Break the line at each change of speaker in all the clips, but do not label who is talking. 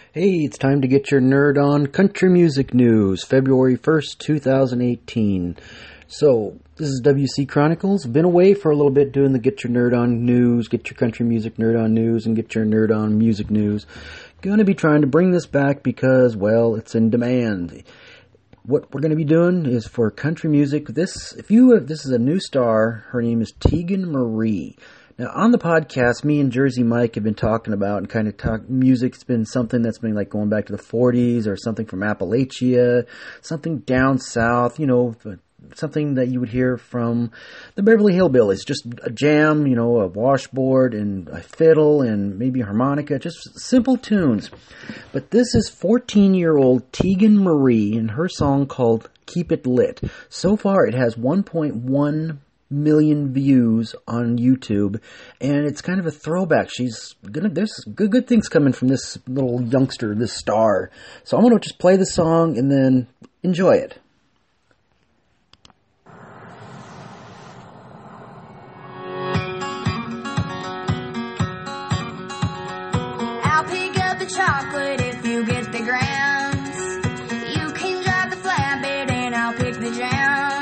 Hey, it's time to get your nerd on country music news, February 1st, 2018. So, this is WC Chronicles. Been away for a little bit doing the Get Your Nerd On news, get your country music nerd on news, and get your nerd on music news. Gonna be trying to bring this back because, well, it's in demand. What we're going to be doing is for country music. This is a new star. Her name is Tegan Marie. Now, on the podcast, me and Jersey Mike have been talking about and kind of talk music. It's been something that's been like going back to the 40s or something from Appalachia, something down south, something that you would hear from the Beverly Hillbillies. Just a jam, a washboard and a fiddle and maybe a harmonica, just simple tunes. But this is 14-year-old Tegan Marie and her song called Keep It Lit. So far, it has 1.1 million views on YouTube, and it's kind of a throwback. There's good things coming from this little youngster, this star. So I'm gonna just play the song and then enjoy it.
I'll pick up the chocolate if you get the grams. You can drive the flatbed and I'll pick the jams.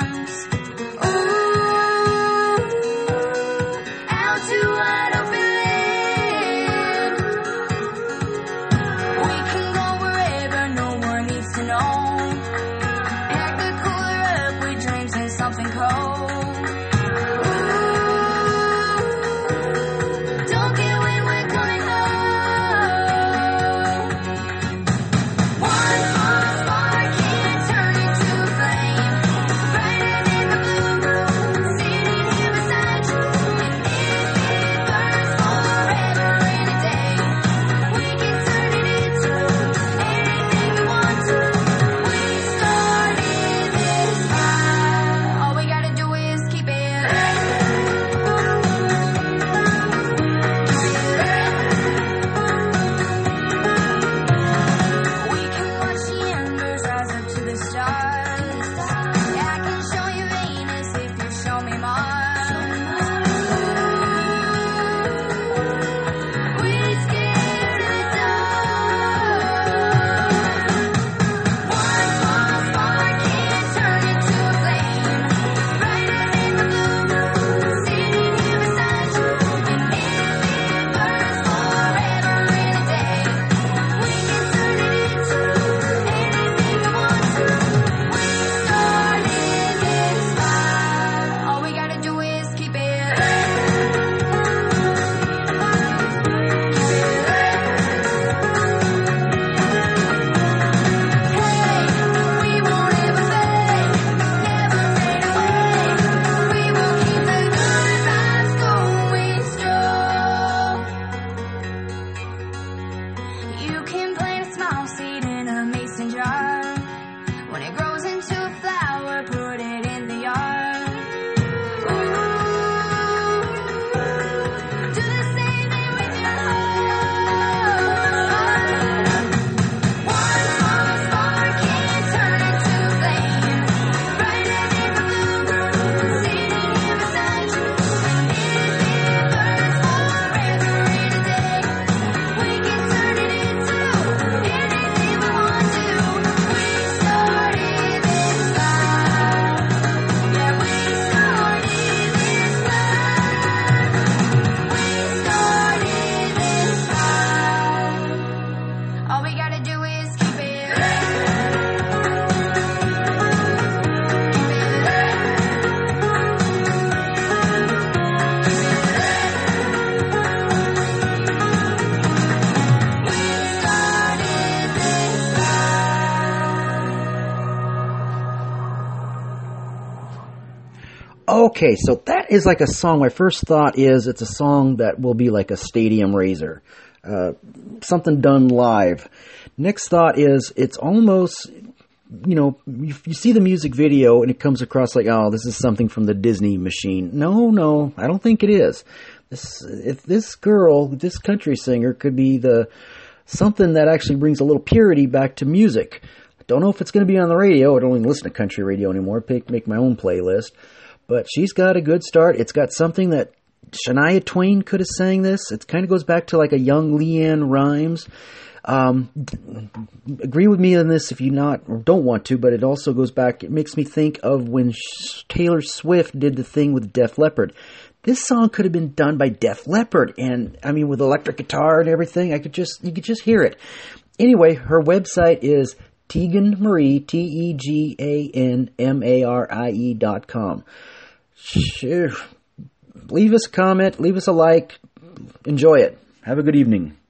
Okay, so that is like a song. My first thought is it's a song that will be like a stadium raiser. Something done live. Next thought is it's almost, you see the music video and it comes across like, oh, this is something from the Disney machine. No, I don't think it is. If this girl, this country singer could be something that actually brings a little purity back to music. I don't know if it's going to be on the radio. I don't even listen to country radio anymore. Make my own playlist. But she's got a good start. It's got something that Shania Twain could have sang this. It kind of goes back to like a young Leanne Rimes. Agree with me on this if you don't want to, but it also goes back. It makes me think of when Taylor Swift did the thing with Def Leppard. This song could have been done by Def Leppard, and I mean with electric guitar and everything. You could just hear it. Anyway, her website is Tegan Marie, TeganMarie.com. Sure. Leave us a comment, leave us a like, enjoy it. Have a good evening.